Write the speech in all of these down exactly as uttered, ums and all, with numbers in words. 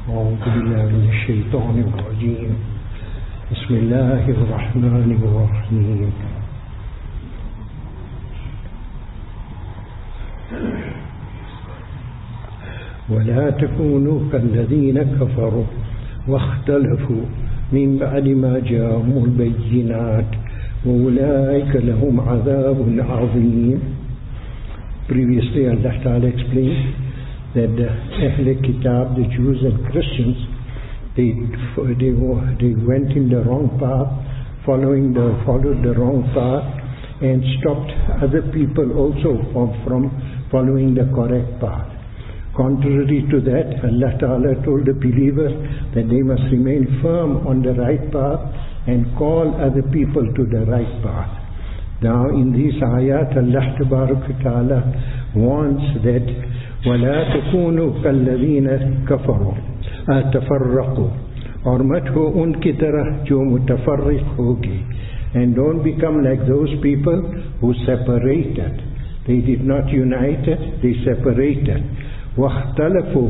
أعوذ بالله من الشيطان الرجيم. بسم الله الرحمن الرحيم. ولا تكونوا كالذين كفروا واختلفوا من بعد ما جاءهم البينات وأولئك لهم عذاب عظيم. Previously Allah Ta'ala explained that the Ahl Kitab, the Jews and Christians, they, they, they went in the wrong path, following the, followed the wrong path and stopped other people also from, from following the correct path. Contrary to that, Allah Ta'ala told the believers that they must remain firm on the right path and call other people to the right path. Now in these ayat, Allah Ta'ala warns that وَلَا تَكُونُوا كَالَّذِينَ كَفَرُوا أَتَفَرَّقُوا और मत हो उनकी तरह जो मुतफर्रिक होगी, and don't become like those people who separated. They did not unite, they separated. وَاخْتَلَفُوا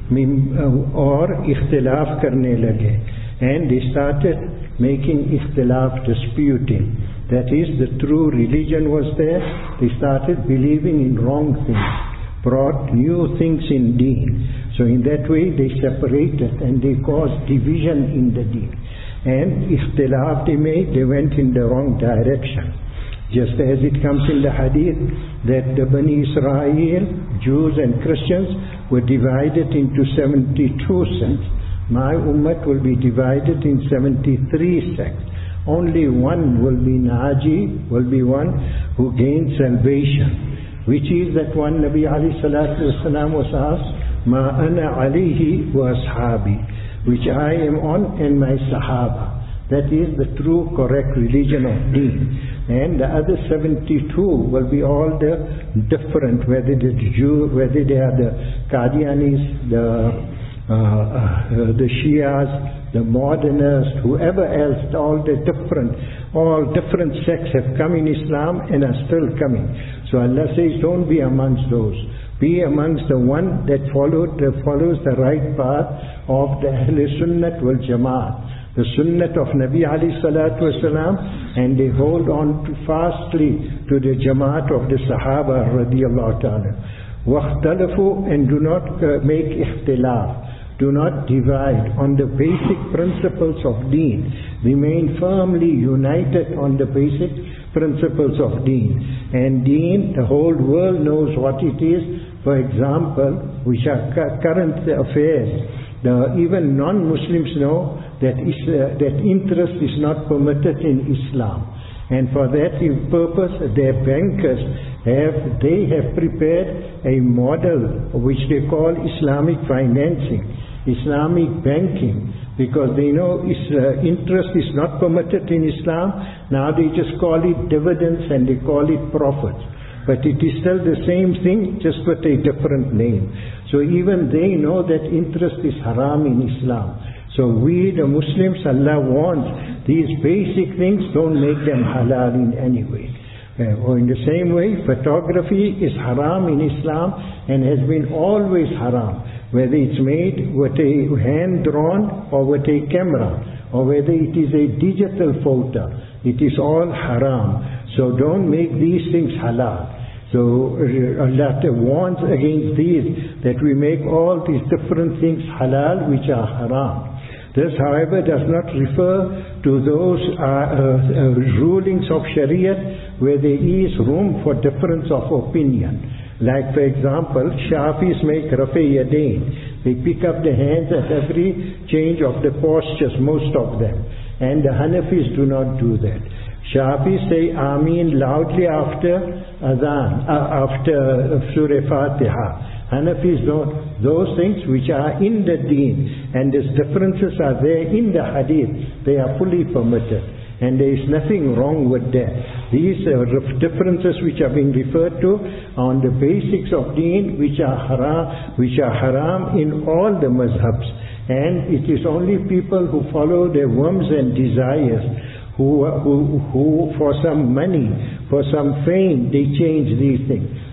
और इख्तिलाफ करने लगे, and they started making ikhtilaf, disputing. That is, the true religion was there, they started believing in wrong things, brought new things in deen. So in that way they separated and they caused division in the deen. And ikhtilaf they made, they went in the wrong direction. Just as it comes in the hadith that the Bani Israel, Jews and Christians, were divided into seventy-two sects. My ummah will be divided in seventy-three sects. Only one will be Naji, will be one who gains salvation. Which is that one Nabi alayhi salatu wasalam was asked, Ma ana alayhi wa ashabi, which I am on and my sahaba. That is the true correct religion of deen. And the other seventy-two will be all the different, whether the Jew, whether they are the Qadianis, the uh, uh, the Shias, the modernists, whoever else, all the different, all different sects have come in Islam and are still coming. So Allah says, don't be amongst those. Be amongst the one that followed, that follows the right path of the Ahl Sunnat wal Jamaat, the Sunnat of Nabi alayhi salatu wasalam, and they hold on to fastly to the Jamaat of the Sahaba radiyallahu ta'ala. وَاخْتَلَفُوا and do not uh, make ikhtilaf. Do not divide on the basic principles of deen. Remain firmly united on the basic principles of deen. And deen, the whole world knows what it is. For example, which are current affairs. The, even non-Muslims know that, is, uh, that interest is not permitted in Islam. And for that purpose, their bankers have, they have prepared a model which they call Islamic financing, Islamic banking, because they know is, uh, interest is not permitted in Islam. Now they just call it dividends and they call it profits. But it is still the same thing, just with a different name. So even they know that interest is haram in Islam. So we the Muslims, Allah warns, these basic things, don't make them halal in any way. Uh, or in the same way, photography is haram in Islam and has been always haram. Whether it's made with a hand-drawn or with a camera, or whether it is a digital photo, it is all haram. So don't make these things halal. So Allah warns against these, that we make all these different things halal which are haram. This, however, does not refer to those uh, uh, rulings of Shariah where there is room for difference of opinion. Like for example, Shafis make Rafi Yadain. They pick up the hands at every change of the postures, most of them. And the Hanafis do not do that. Shafis say Ameen loudly after Adhan, uh, after Surah Fatiha. Hanafis don't. Those things which are in the deen and these differences are there in the hadith, they are fully permitted. And there is nothing wrong with that. These uh, differences which are being referred to on the basics of deen, which are haram, which are haram in all the mazhabs. And it is only people who follow their whims and desires, who, who, who for some money, for some fame, they change these things.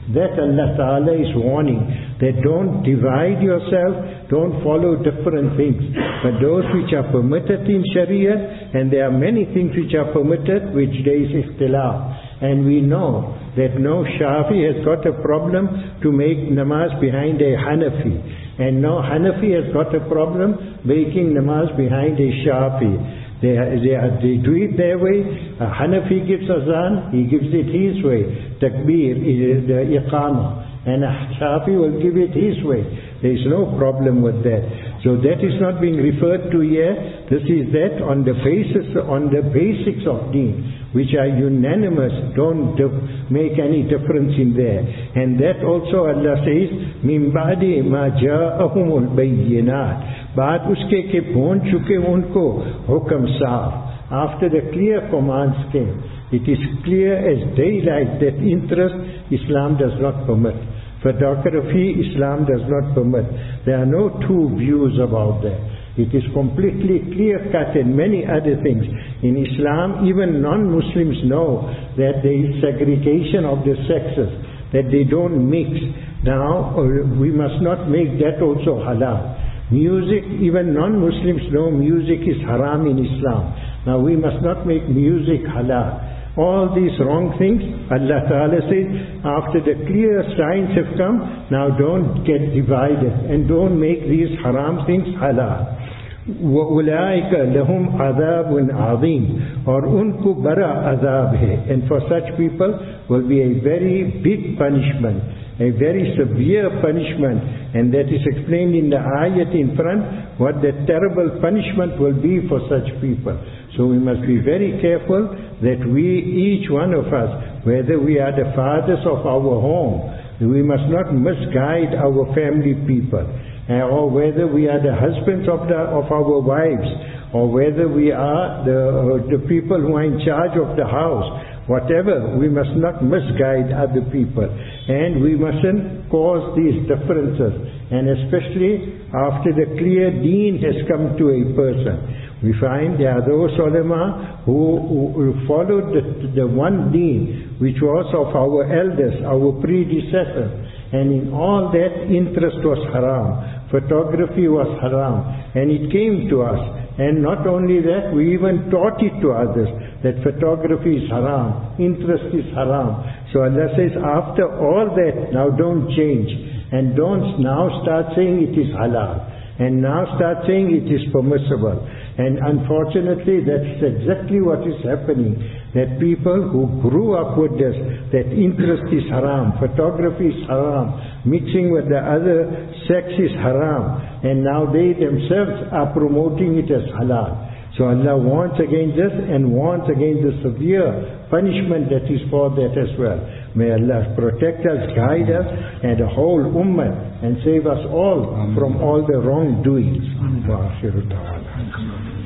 That Allah Ta'ala is warning, that don't divide yourself, don't follow different things. But those which are permitted in Sharia, and there are many things which are permitted, which there is ikhtilaf. And we know that no Shafi has got a problem to make namaz behind a Hanafi. And no Hanafi has got a problem making namaz behind a Shafi. They, they, they do it their way. A Hanafi gives azan, he gives it his way. Takbir, the iqamah. And a Shafi will give it his way. There is no problem with that. So that is not being referred to here. This is that on the basis, on the basics of deen, which are unanimous. Don't make any difference in there. And that also Allah says, min ba'di ma ja'ahumul bayyinat. Baat uske ke pahunch chuke unko hukam saaf. After the clear commands came, it is clear as daylight that interest Islam does not permit. Photography, Islam does not permit. There are no two views about that. It is completely clear-cut and many other things. In Islam, even non-Muslims know that there is segregation of the sexes, that they don't mix. Now, we must not make that also halal. Music, even non-Muslims know music is haram in Islam. Now, we must not make music halal. All these wrong things, Allah Ta'ala says, after the clear signs have come, now don't get divided and don't make these haram things halal. وَأُولَٰئِكَ لَهُمْ عَذَابٌ عَظِيمٌ. Or unko bara azab hai. And for such people will be a very big punishment, a very severe punishment. And that is explained in the ayat in front, what the terrible punishment will be for such people. So we must be very careful that we, each one of us, whether we are the fathers of our home, we must not misguide our family people, uh, or whether we are the husbands of, the, of our wives, or whether we are the, uh, the people who are in charge of the house. Whatever, we must not misguide other people. And we mustn't cause these differences. And especially after the clear deen has come to a person. We find there are those ulama who, who, who followed the, the one deen which was of our elders, our predecessors. And in all that, interest was haram. Photography was haram. And it came to us. And not only that, we even taught it to others, that photography is haram, interest is haram. So Allah says, after all that, now don't change. And don't now start saying it is halal. And now start saying it is permissible. And unfortunately, that's exactly what is happening. That people who grew up with this, that interest is haram, photography is haram, mixing with the other sex is haram. And now they themselves are promoting it as halal. So Allah warns against this and warns against the severe punishment that is for that as well. May Allah protect us, guide us, and the whole ummah, and save us all from all the wrongdoings.